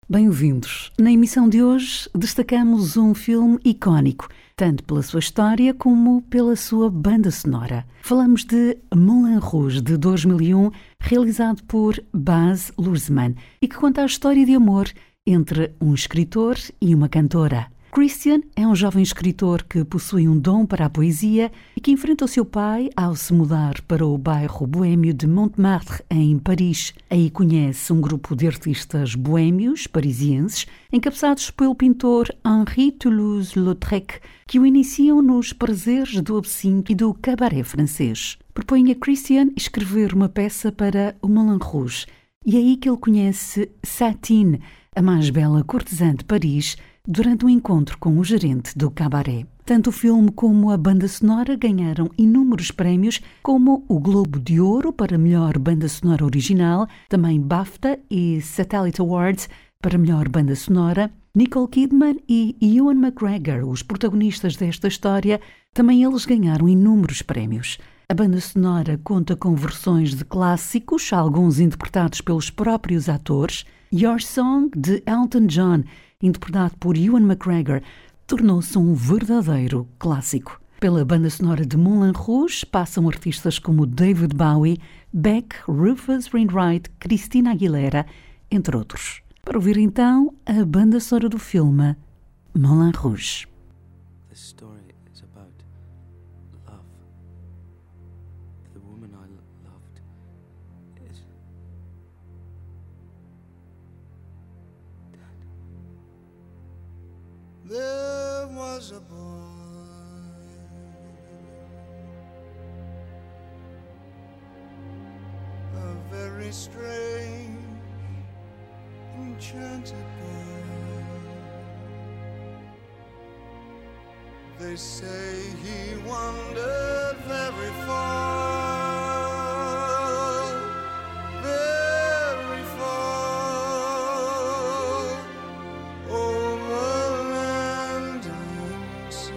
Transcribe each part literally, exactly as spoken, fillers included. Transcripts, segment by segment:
Bem-vindos. Na emissão de hoje destacamos um filme icónico, tanto pela sua história como pela sua banda sonora. Falamos de Moulin Rouge, de dois mil e um, realizado por Baz Luhrmann, e que conta a história de amor entre um escritor e uma cantora. Christian é um jovem escritor que possui um dom para a poesia e que enfrenta o seu pai ao se mudar para o bairro boêmio de Montmartre, em Paris. Aí conhece um grupo de artistas boêmios parisienses, encabeçados pelo pintor Henri Toulouse-Lautrec, que o iniciam nos prazeres do absinto e do cabaré francês. Propõe a Christian escrever uma peça para o Moulin Rouge, e é aí que ele conhece Satine, a mais bela cortesã de Paris, durante um encontro com o gerente do cabaré. Tanto o filme como a banda sonora ganharam inúmeros prémios, como o Globo de Ouro para melhor banda sonora original, também BAFTA e Satellite Awards para melhor banda sonora. Nicole Kidman e Ewan McGregor, os protagonistas desta história, também eles ganharam inúmeros prémios. A banda sonora conta com versões de clássicos, alguns interpretados pelos próprios atores. Your Song, de Elton John, interpretado por Ewan McGregor, tornou-se um verdadeiro clássico. Pela banda sonora de Moulin Rouge passam artistas como David Bowie, Beck, Rufus Wainwright, Christina Aguilera, entre outros. Para ouvir então a banda sonora do filme Moulin Rouge. This story is about love. The woman I loved is dead. There was a boy, a very strange, enchanted boy. They say he wandered very far, very far, over land and sea.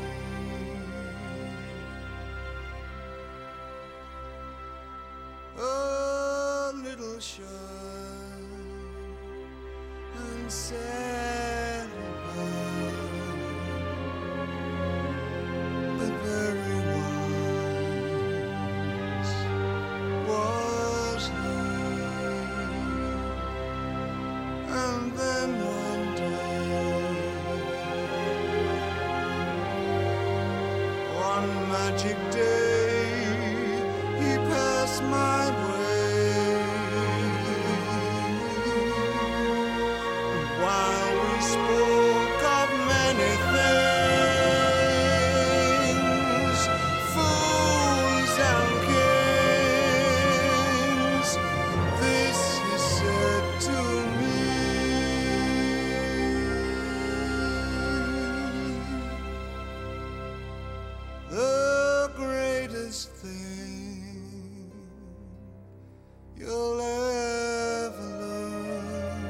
A little shy and sad about, but very wise was he. And then one day, one magic day, he passed my way. While we spoke of many things, fools and kings, this he said to me: the greatest thing you'll ever learn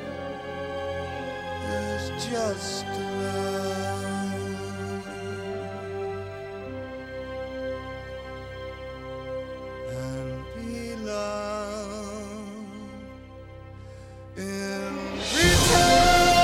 is just to love and be loved in return.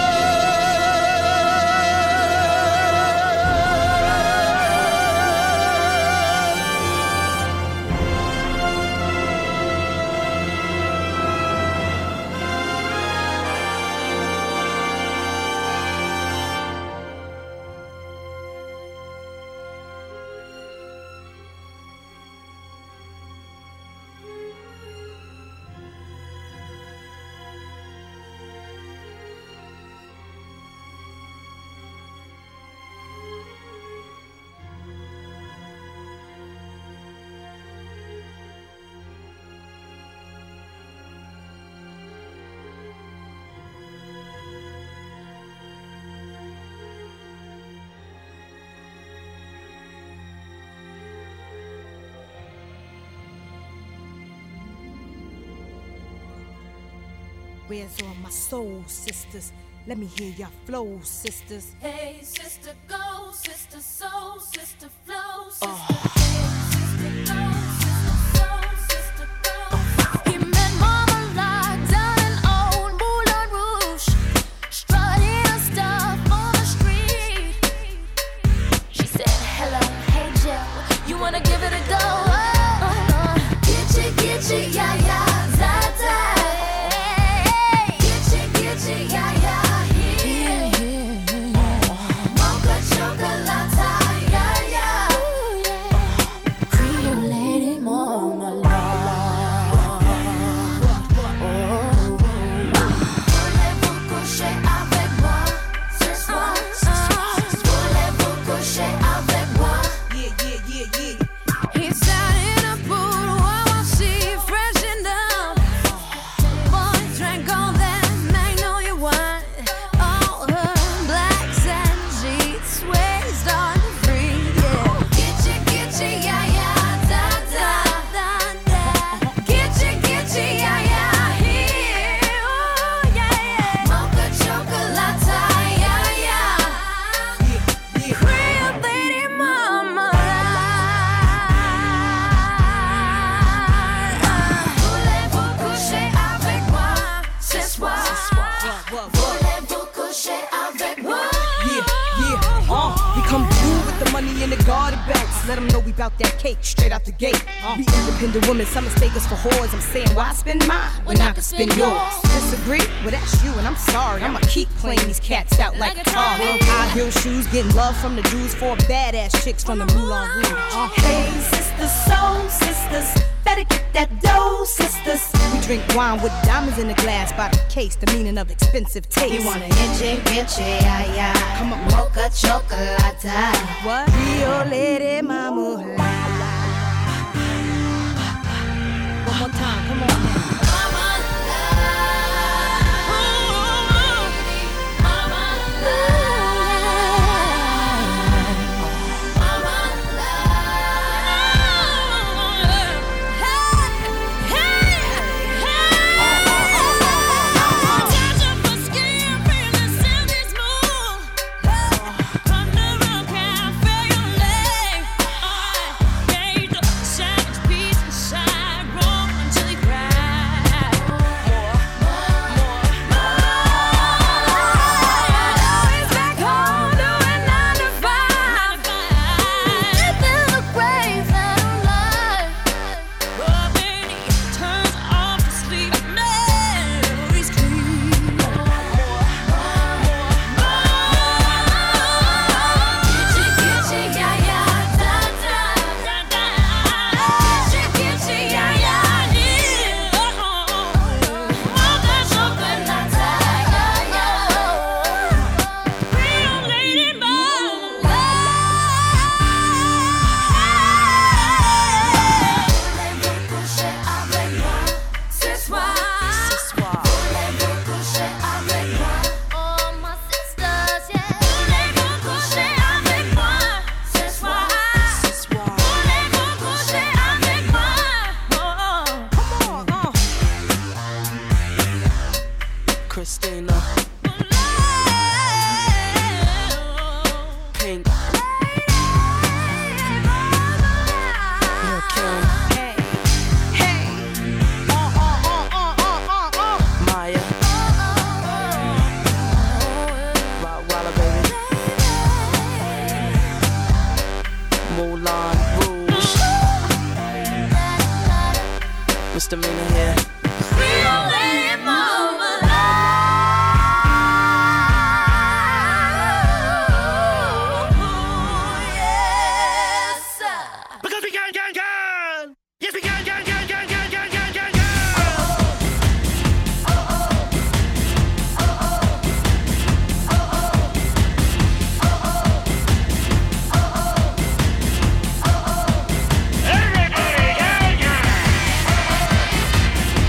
Where's all my soul sisters? Let me hear your flow, sisters. Hey, sister, go, sister, soul, sister, flow, sister. Oh. Hey, sister, go, sister, soul, sister, go. He met Mama Light down in old Moulin Rouge. what, what? Voulez-vous coucher avec moi? Yeah, yeah, uh, we come through with the money in the garter belts. Let them know we bout that cake straight out the gate. Uh, we independent women, some mistake us for whores. I'm saying, why spend mine when I can spend yours? Disagree? Well, that's you, and I'm sorry. I'ma keep playing these cats out like a car. High heel shoes, getting love from the dudes, four badass chicks from the Moulin Rouge. Uh, Hey, sisters, soul sisters, better get that dough, sisters. we drink wine with diamonds in the glass by the case, the meaning of expensive taste. You wanna itchy, bitchy, ay, ay. Come on. Mocha chocolate. What? Rio Lady Mama. One more time, come on now. Mama love. Mama love. Mama love. Hey, hey, hey. Touch of my skin, feeling silky smooth. Come to Rock Cafe, your leg. Gave the savage beats inside, roll until he cried. More, more, more. Always back home doing nine to five. Living the grace that I'm like. But when he turns off to sleep, memories creep. More, more, Gitchy, gitchy, yeah, yeah, da, da, da, da. Gitchy, gitchy, yeah, yeah, yeah. Mocha chocolate, yeah, yeah. Real lady mama Voulez-vous coucher avec moi ce soir? Voulez-vous coucher avec moi? Oh, my sisters, yeah. Voulez-vous coucher avec moi ce soir? Voulez-vous coucher avec moi? Oh, Come on, uh. Christina, Pink, Lil' Kim, Hey, hey. Uh, uh, uh, uh, uh, uh, uh. Maya, Rottweiler baby, Moulin Rouge, Misdemeanor here. real lady mama love. Yes, sir. Because we can, can, can! Yes, we can, can, can, can, can, can, can, can, can! Everybody, can, can!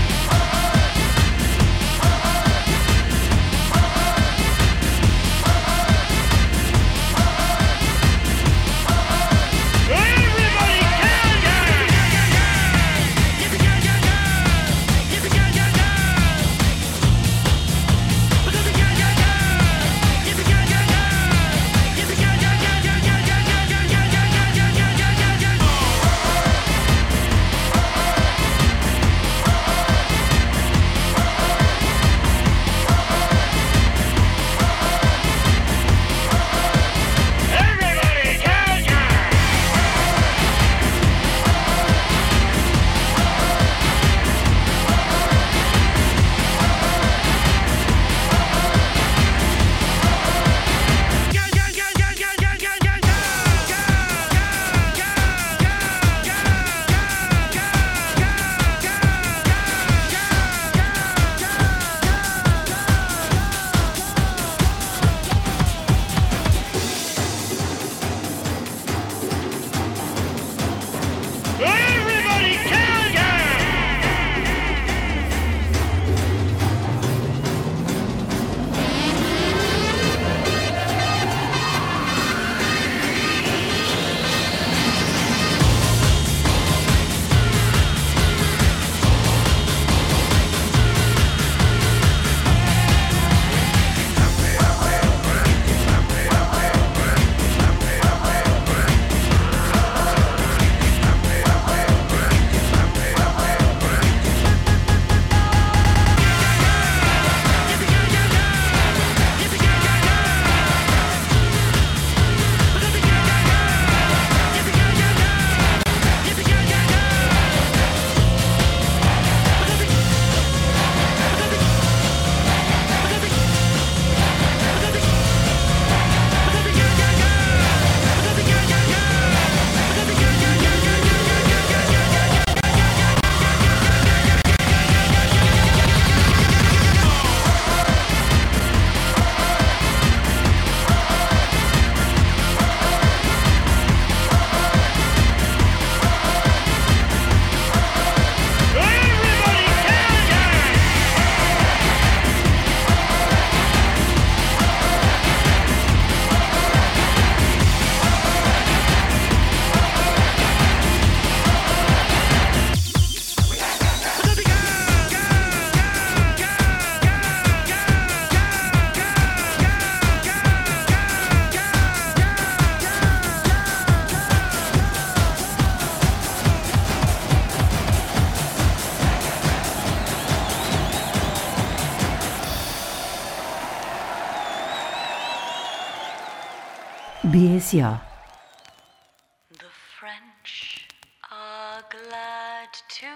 B S O. The French are glad to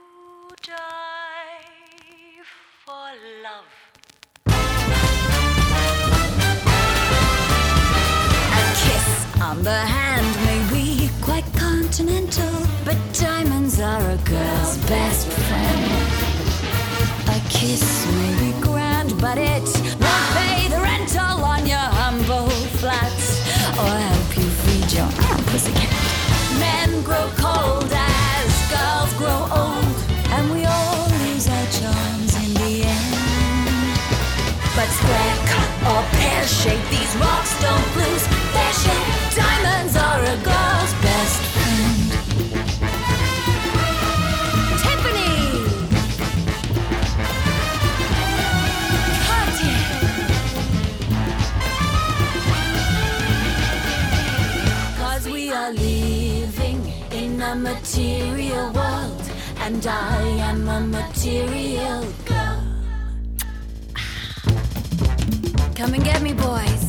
die for love. A kiss on the hand may be quite continental, but diamonds are a girl's best friend. A kiss may be grand, but it won't pay the rental on your humble flats or help you feed your pussycat. Men grow cold as girls grow old, and we all lose our charms in the end. But square cut or pear shape, these rocks don't lose their shape. Diamonds are a girl's best friend. Tiffany, Cartier, cause we are living in a material world, and I am a material girl. Come and get me, boys.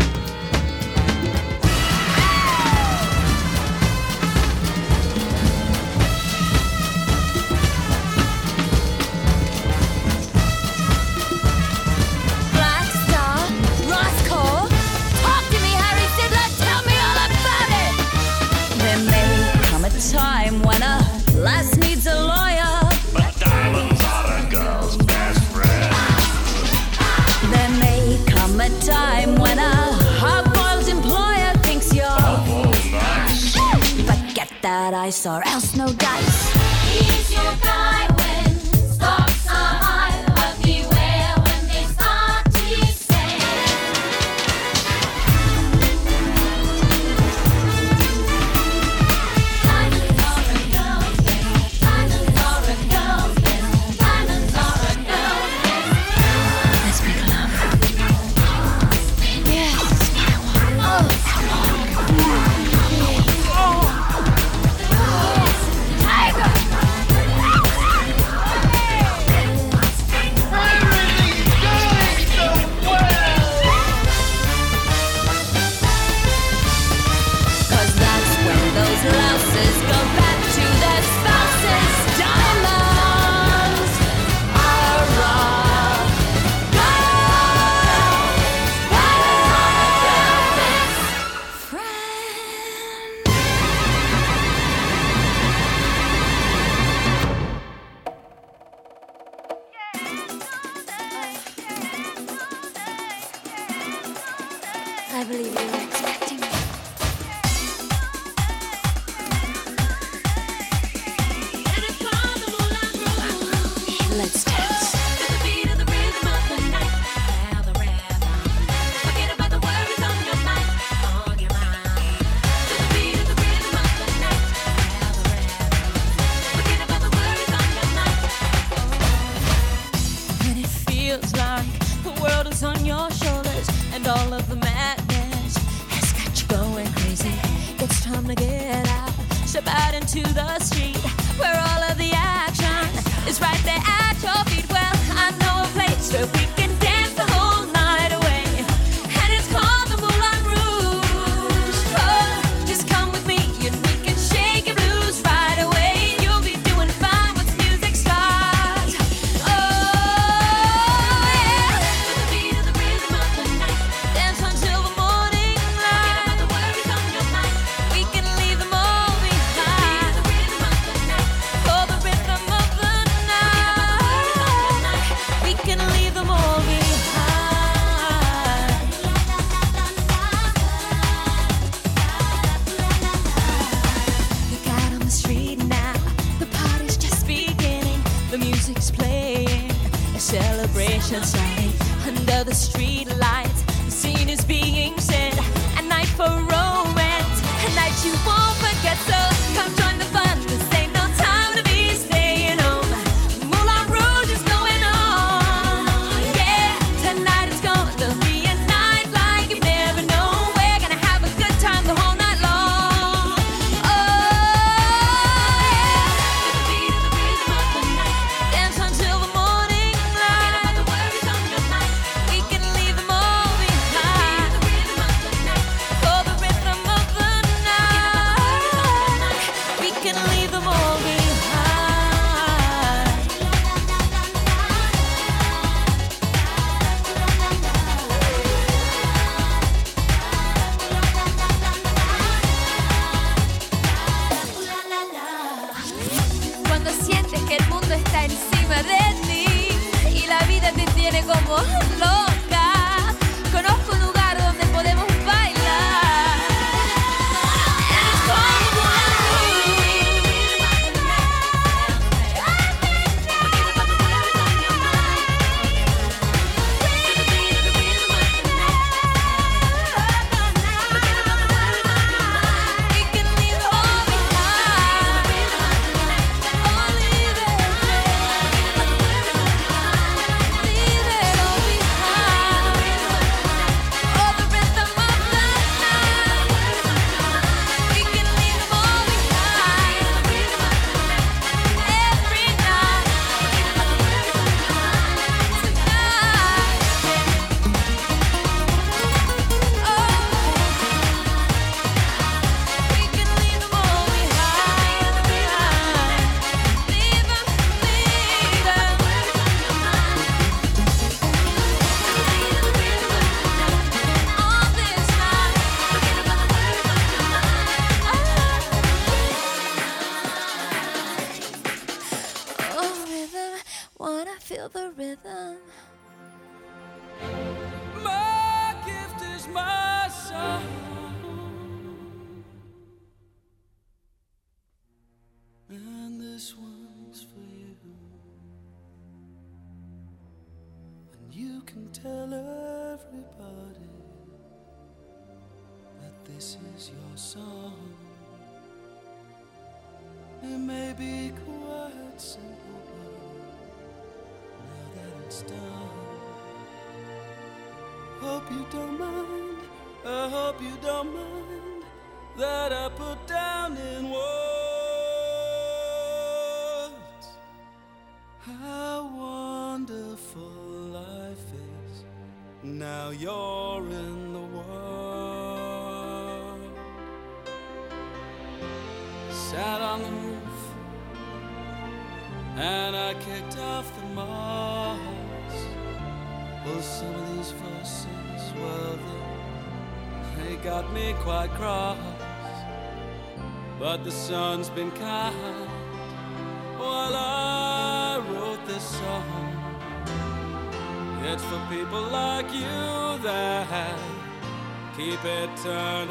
Black Star, Roscoe, talk to me, Harry Sidler, tell me all about it. There may come a time when a lass needs a lawyer, But diamonds are a girl's best friend. there may come a time when a hard-boiled employer thinks you're Oh, nice. but get that ice or else no dice. He's your guy when stocks are high, but beware when they start to descend. Diamonds are a girl's best. Diamonds are a girl's best. Diamonds are a girl's best. Let's make love. Yes. Tiger. Cause that's when those louses go back to their spouses. Diamonds are rock. Friend. I believe you were expecting me. Let's dance. To the beat of the rhythm of the night, have a rhythm. Forget about the worries on your mind, on your mind. To the beat of the rhythm of the night, have a rhythm. Forget about the worries on your mind. When it feels like the world is on your shoulders and all of the madness has got you going crazy, it's time to get out. Step out into the street where all of the action is right there at your feet. Well, I know a place where we can dance the whole night away, and it's called the Moulin Rouge. Oh, just come with me and we can shake your blues right away. You'll be doing fine once music starts. Oh, yeah. To the beat of the rhythm of the night, Dance until the morning forget about light. the worries on your mind. We can leave them all To the beat behind of the rhythm of the night, for the rhythm of the night. We can leave them all behind. Look out on the street now. The party's just beginning. The music's playing. A celebration starting under the street lights. The scene is being set. A night for romance. A night you won't forget. So come join the fun. This ain't no time to be staying home. Moulin Rouge is going on. Yeah, tonight it's gonna be a night like you've never known. We're gonna have a good time the whole night long. Oh, yeah. to the beat of the rhythm of the night, Dance until the morning forget about light. the worries on your mind. We can leave them all behind. To the beat of the rhythm tell everybody that this is your song. It may be quite simple, but now that it's done, hope you don't mind, I hope you don't mind that I put down in words how wonderful life is. Now you're in the world. Sat on the roof and I kicked off the moss. Well, some of these verses, well, they, they got me quite cross. But the sun's been kind while I wrote this song. It's for people like you that keep it turned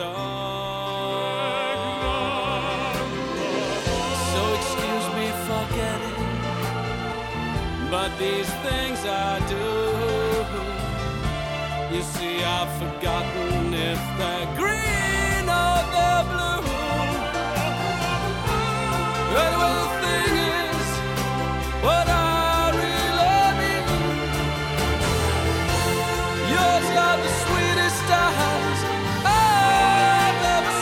on. So excuse me for getting, but these things I do, you see I've forgotten if they're green or they're blue. Anyway, the thing is, what I really mean, yours are the sweetest eyes I've ever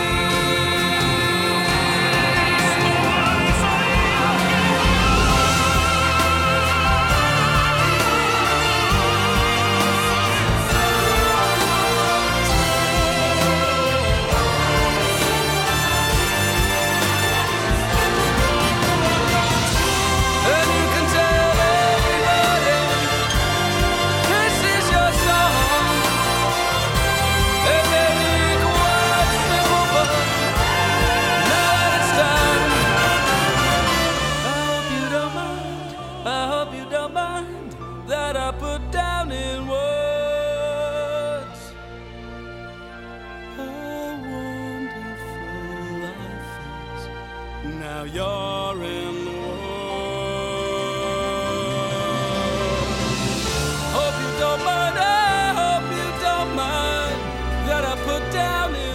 now you're in the world. Hope you don't mind, I hope you don't mind that I put down in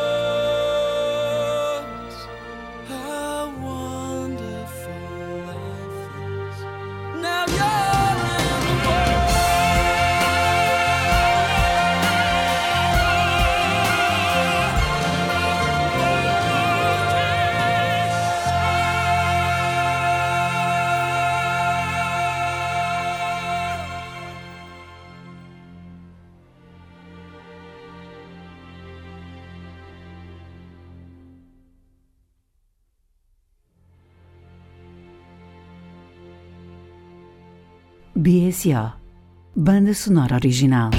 words how wonderful life is. Now you're in the world. B S O, Banda Sonora Original.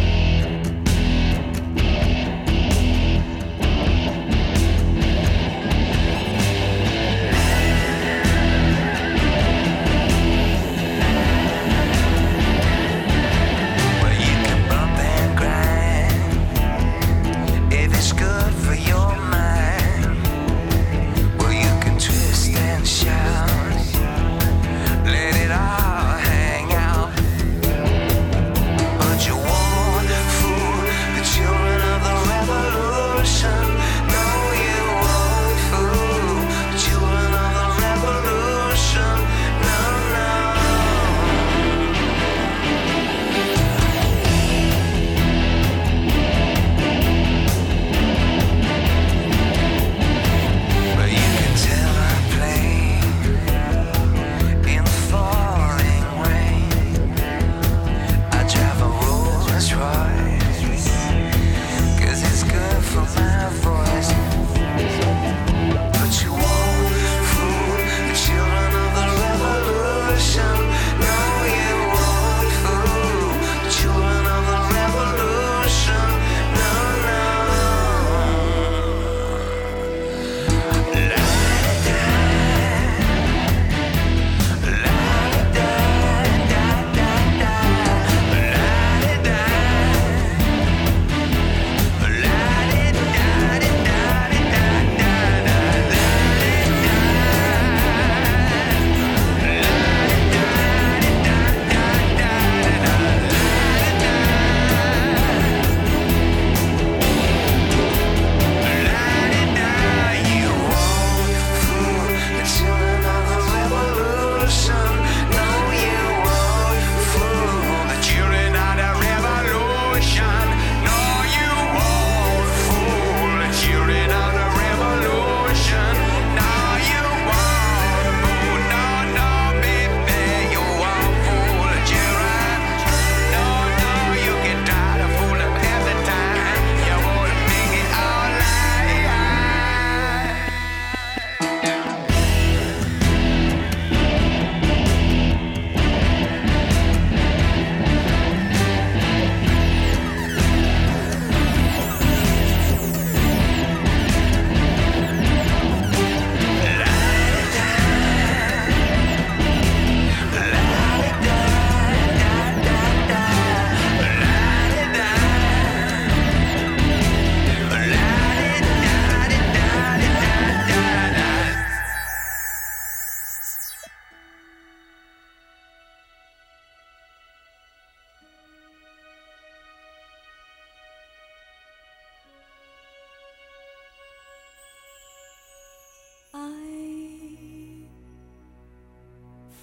Let it all hang out, but you won't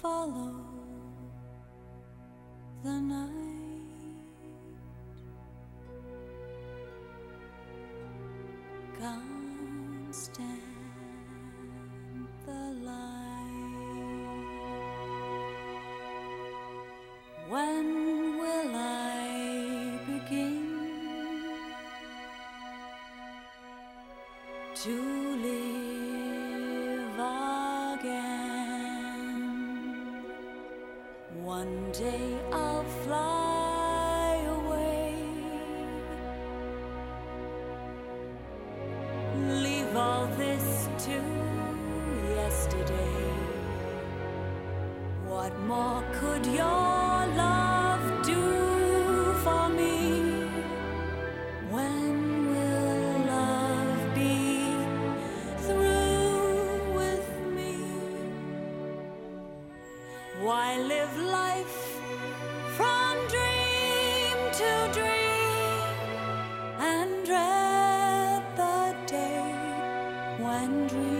follow the night. Can't stand the light. When will I begin to live again? One day I'll fly away, leave all this to yesterday. What more could your love do for me? When will love be through with me? Why live life from dream to dream and dread the day when dreaming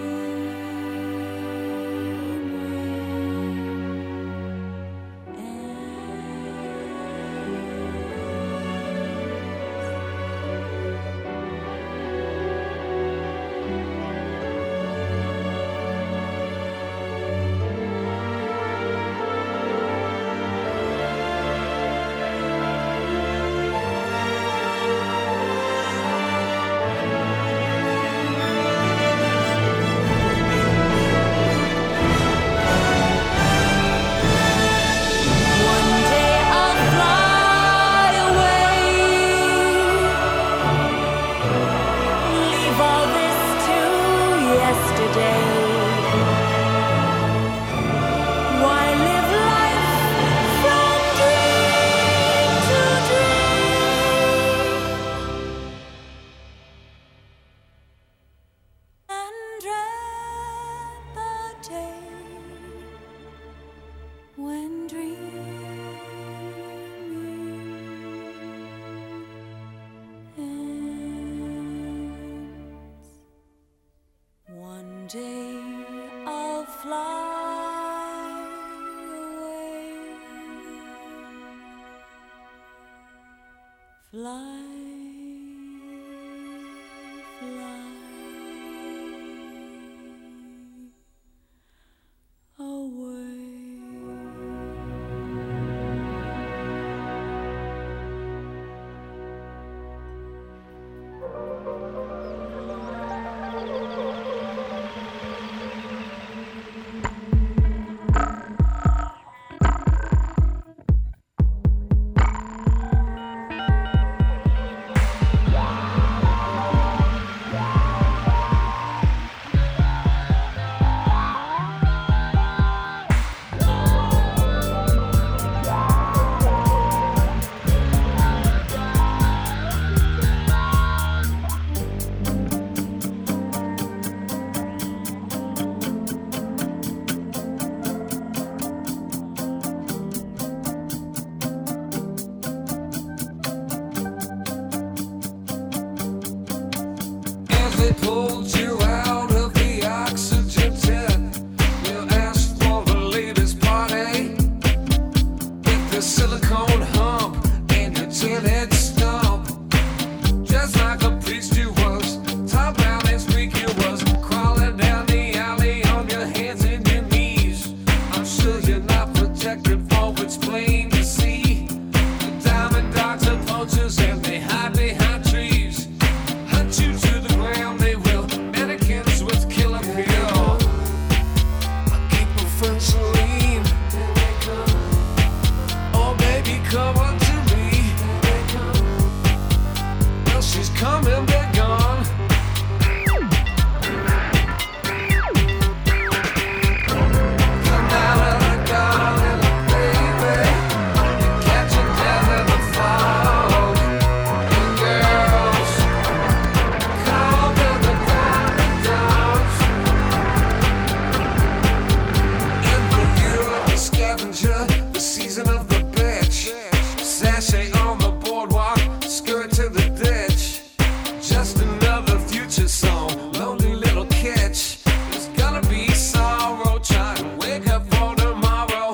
Lonely little catch. There's gonna be sorrow trying to wake up for tomorrow.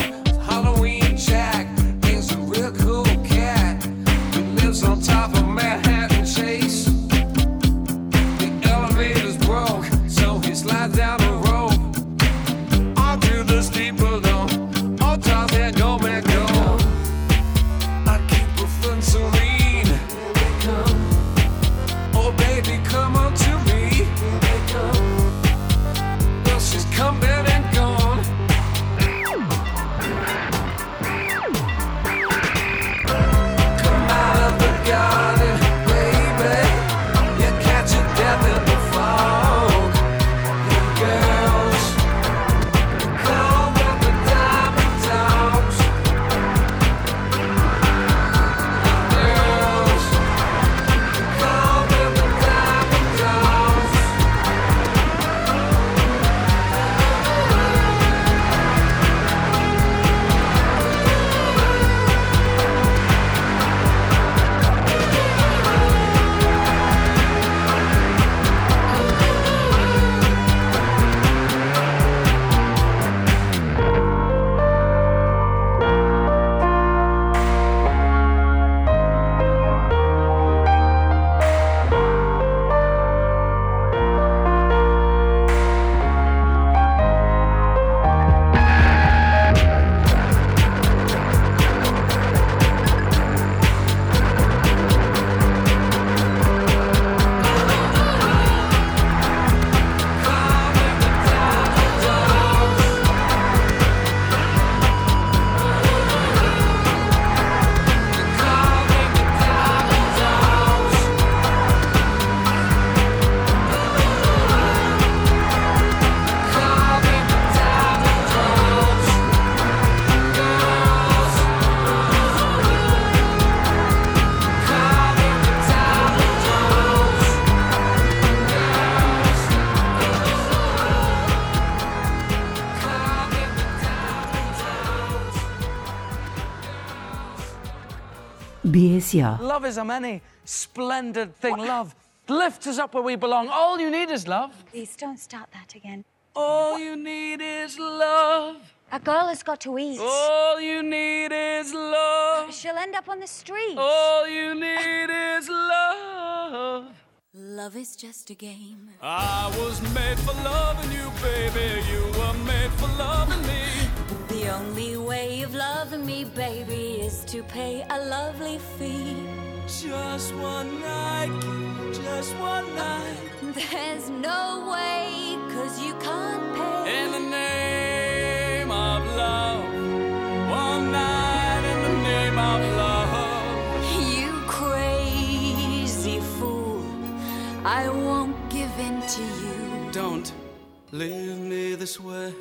Alicia. Love is a many splendid thing. Love lifts us up where we belong. All you need is love. Please don't start that again. All you need is love. A girl has got to eat. All you need is love. She'll end up on the street. All you need is love. Love is just a game. I was made for loving you, baby. You were made for loving me. The only way of loving me, baby, is to pay a lovely fee. Just one night, just one night. There's no way, cause you can't pay. In the name of love. One night in the name of love. You crazy fool, I won't give in to you. Don't leave me this way.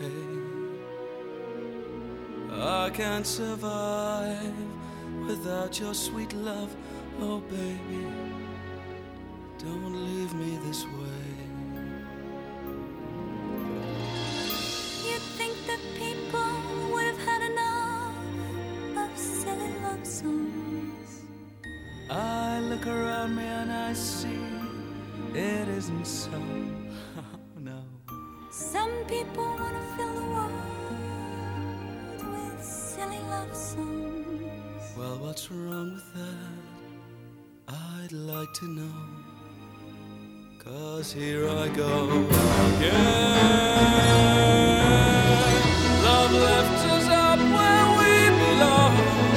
I can't survive without your sweet love. Oh baby, don't leave me this way. You'd think that people would have had enough of silly love songs. I look around me and I see it isn't so. Oh no. Some people want to fill the world with silly love songs. Well, what's wrong with that? I'd like to know. 'Cause here I go again. Love left us up where we belong,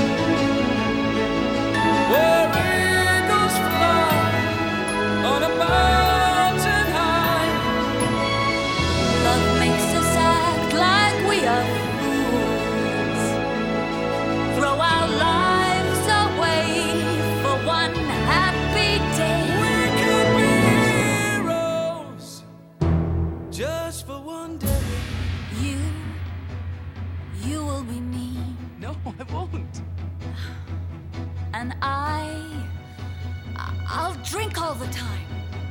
where eagles fly on a mountain high. Love makes us act like we are fools. Throw our lives away for one happy day. We could be heroes just for one day. You, you will be me, No, I won't. and I, I'll drink all the time.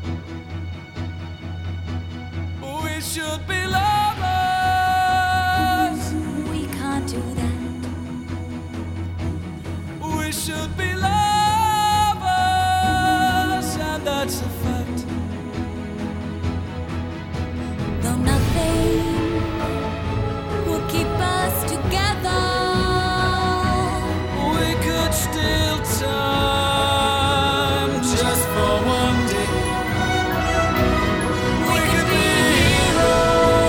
We should be lovers. We can't do that. We should be lovers, and that's a fact. Though nothing will keep us together, We could steal time just for one day. We could be heroes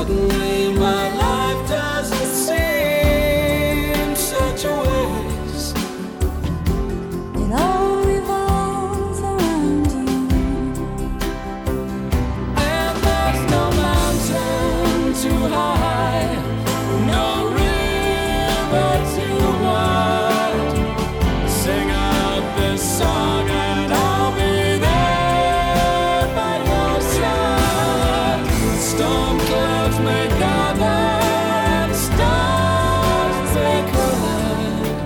Suddenly my life doesn't seem such a waste. It all revolves around you. And there's no mountain too high, no river too wide. Sing out this song and I'll be there by your side. Storm clouds may gather and stars they collide,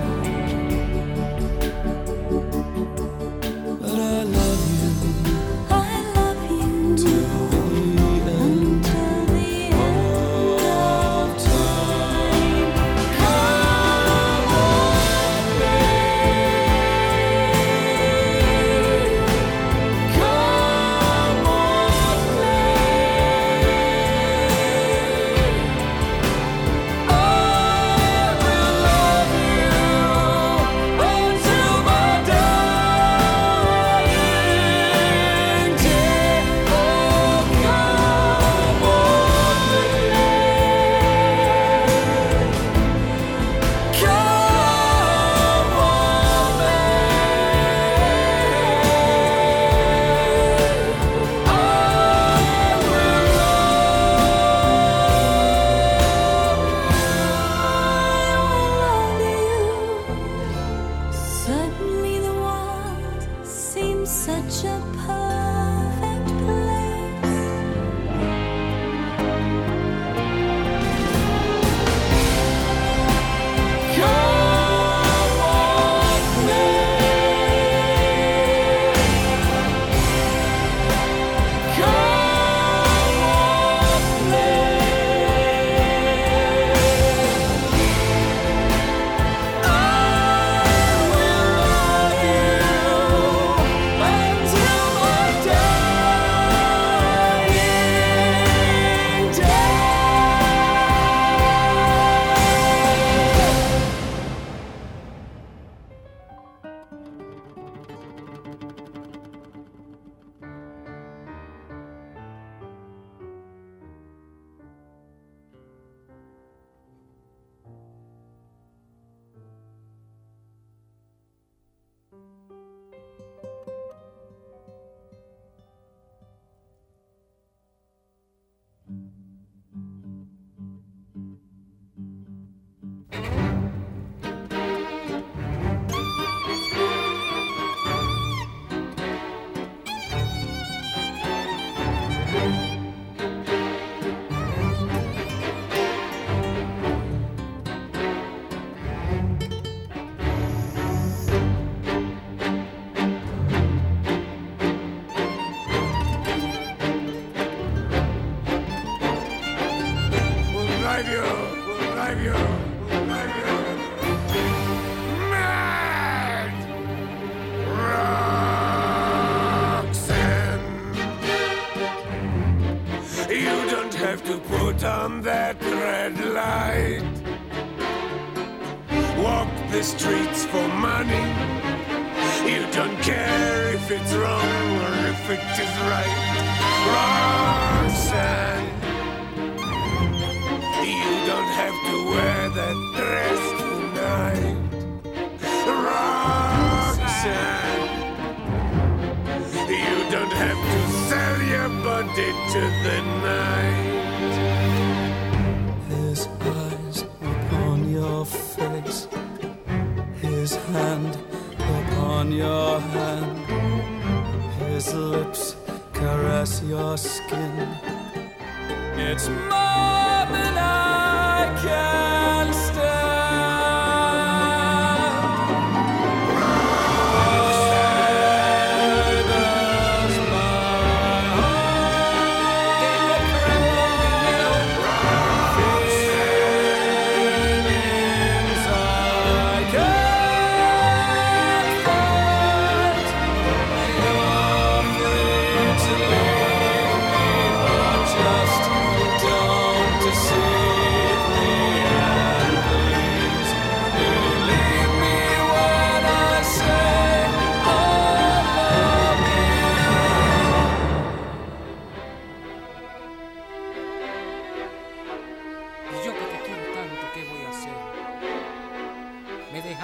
but I love you I love you till the end until the end of time. Come on, babe. Come on, babe. I will love you until my dying day. Oh, come on, babe. Come on, babe. I Suddenly the world seems such a perfect place. Come on, babe. Come on, babe. I will love you until my dying day. We'll drive you, we'll drive you, we'll drive you mad, Roxanne. You don't have to put on that red light. Walk the streets for money. You don't care if it's wrong or if it is right, Roxanne. You don't have to wear that dress tonight, Roxanne. You don't have to sell your body to the night. His eyes upon your face, his hand upon your hand, his lips caress your skin. It's more than I can stand. Why does my heart feel feelings I can't fight? You're free to leave me, but just don't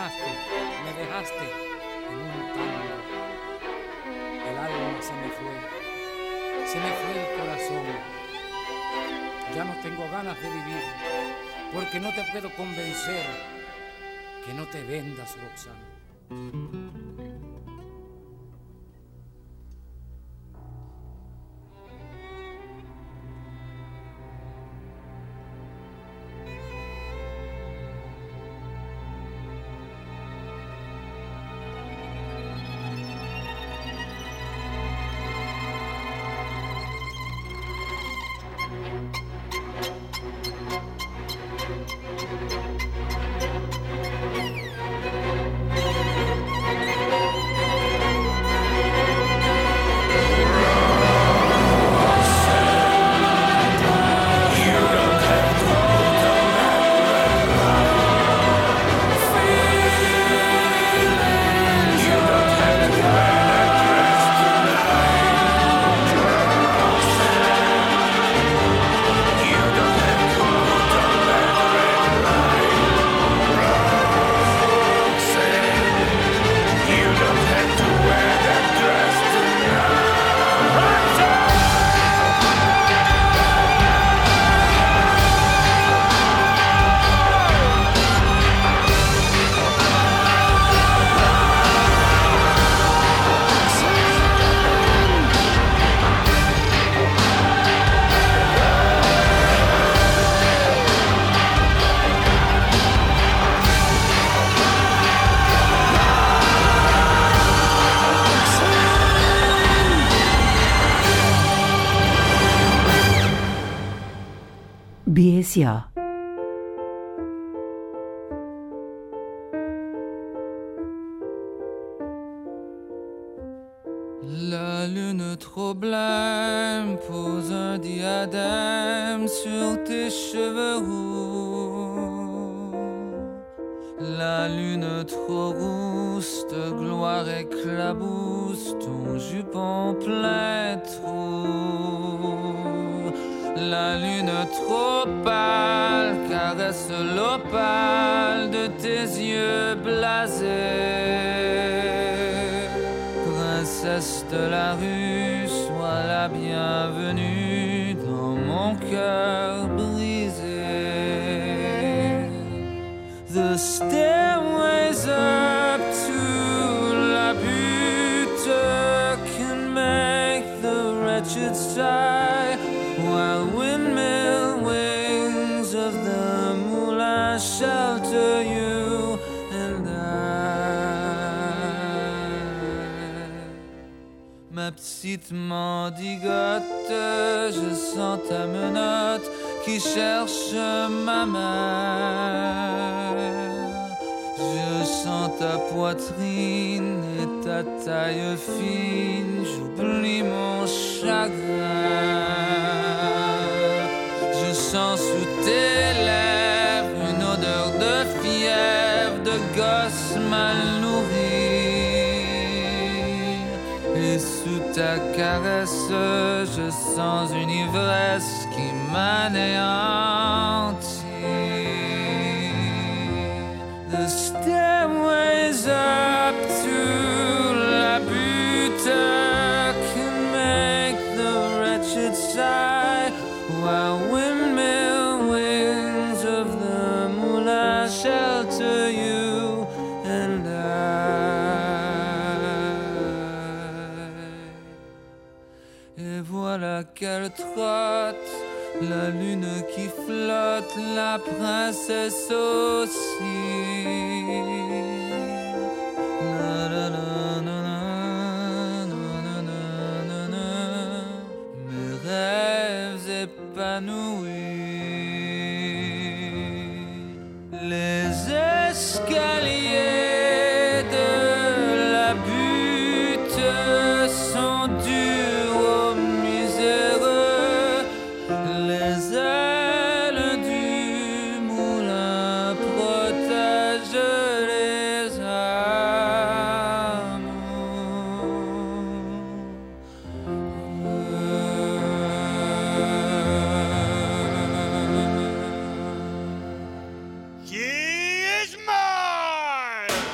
abandonaste, me dejaste en un tango. El alma se me fue, se me fue el corazón. Ya no tengo ganas de vivir, porque no te puedo convencer que no te vendas, Roxana. B S A. La lune trop blême pose un diadème sur tes cheveux roux. La lune trop rousse de gloire éclabousse ton jupon plein trou. La lune trop pâle caresse l'opale de tes yeux blasés. Princesse de la rue, sois la bienvenue dans mon cœur brisé. The stairways up to la butte can make the wretched sigh, while windmill wings of the moulin shelter you and I. Ma petite mendigote, je sens ta menotte qui cherche ma mère. Je sens ta poitrine et ta taille fine, j'oublie mon chagrin. Je sens sous tes lèvres une odeur de fièvre, de gosse mal nourri. Et sous ta caresse, je sens une ivresse qui m'anéantit. The stairways up to la butte can make the wretched sigh, while windmill wings of the moulin shelter you and I. Et voilà qu'elle trotte, la lune qui flotte, la princesse aussi. Na, na, na, na, na, na, na, na, na. Mes rêves épanouis. Les escaliers de la butte sont durs aux miséreux. Les ailes du moulin protègent les amours. He is mine!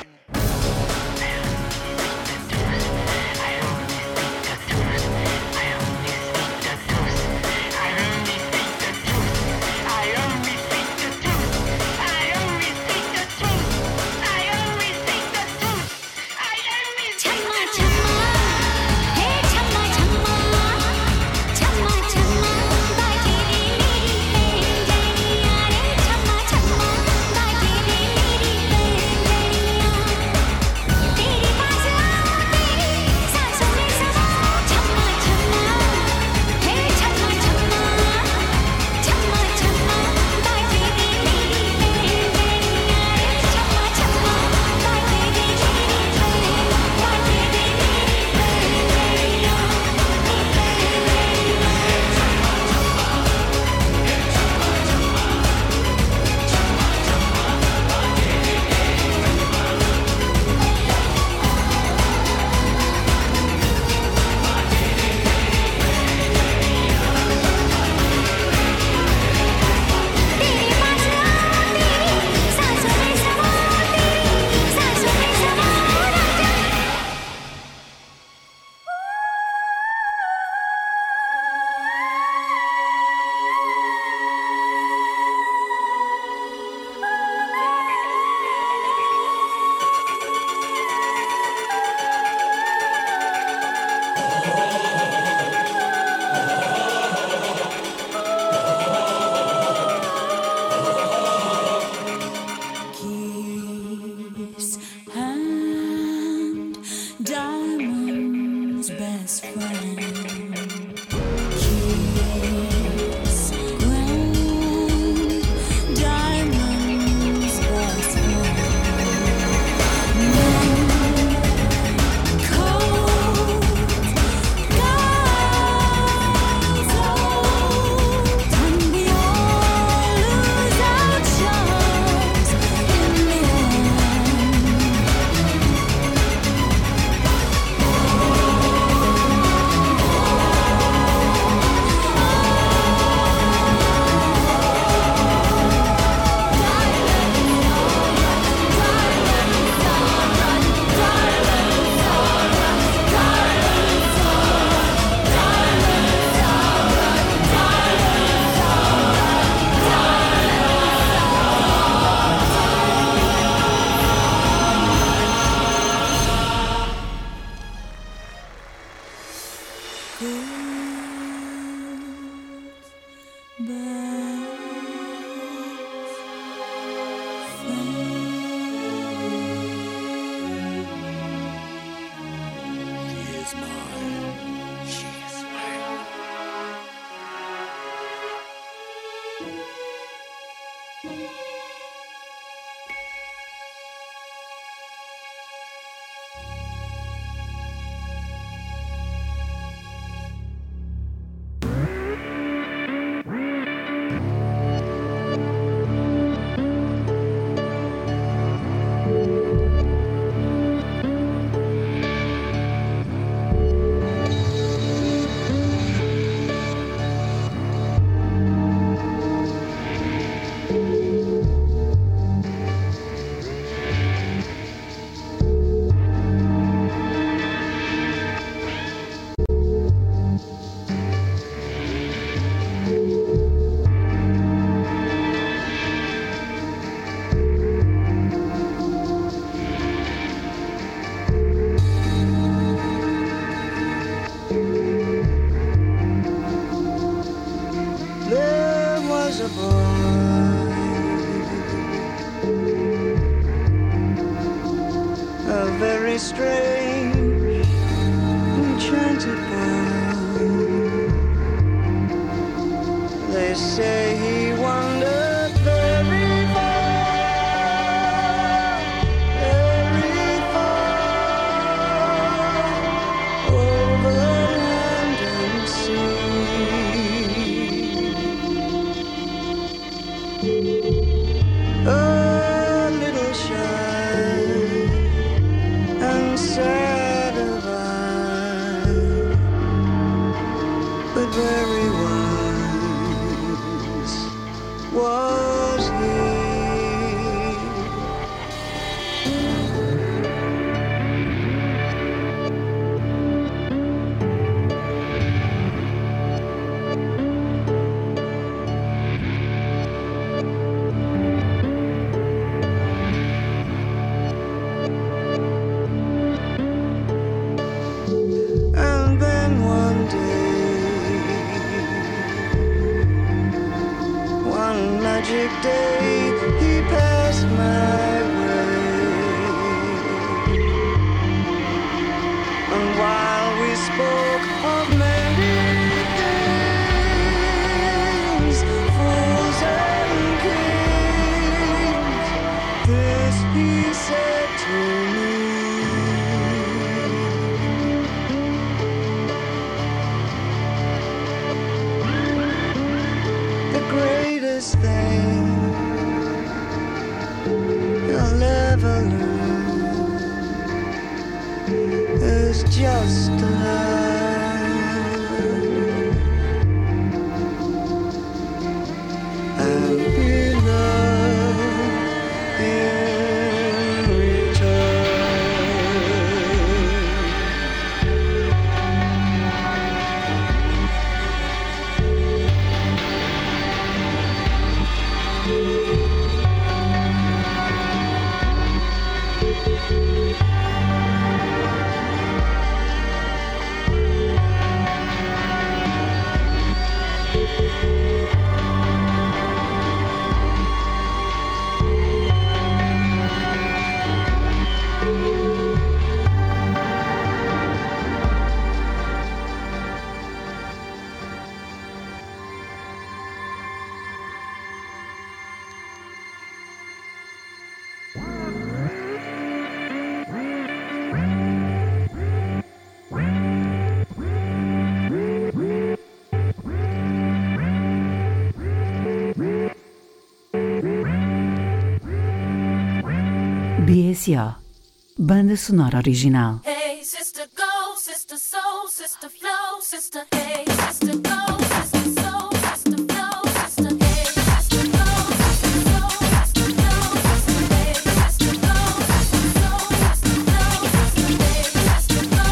B S O, banda sonora original. Hey, sister, go, sister, soul, sister, flow, sister, hey, sister, go, sister, soul, sister, flow, sister, hey, sister, go, sister, soul, sister, flow, sister, hey, sister, go, sister, soul, sister, flow, sister, hey, sister, go,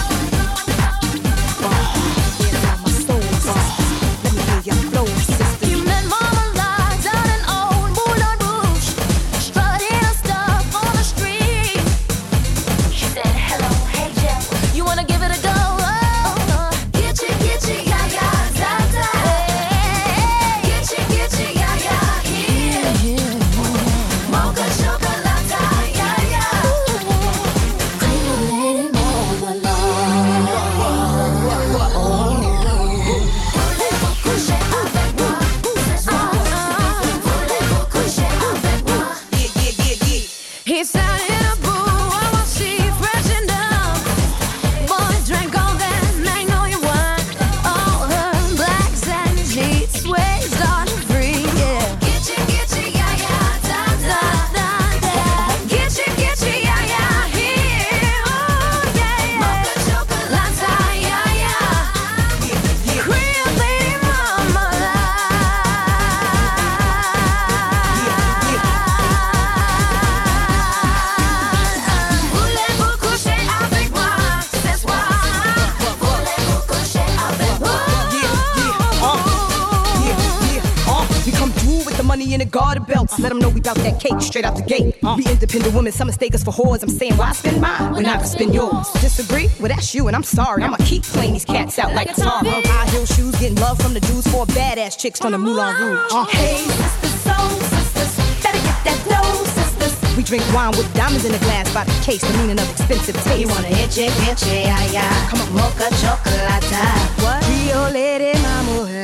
go, go, go, go. Get on my soul, sisters. Let me hear your flow, sisters. You met Mama Lies out in old Moulin Rouge, strutting her stuff on the street. She said, hello. with the money in the garter belts. Let them know we bout that cake straight out the gate. We independent women, some mistake us for whores. I'm saying, why spend mine when I can spend yours? Disagree? Well, that's you, and I'm sorry. I'ma keep playing these cats out like a tar. High heel shoes, getting love from the dudes, four badass chicks from the Moulin Rouge. Uh. Hey, sisters, soul sisters, better get that dough, sisters. We drink wine with diamonds in the glass by the case, the meaning of expensive taste. You wanna itchy, itchy, ay, ay. Come on, mocha chocolate. What? Rio Lady, my mujer.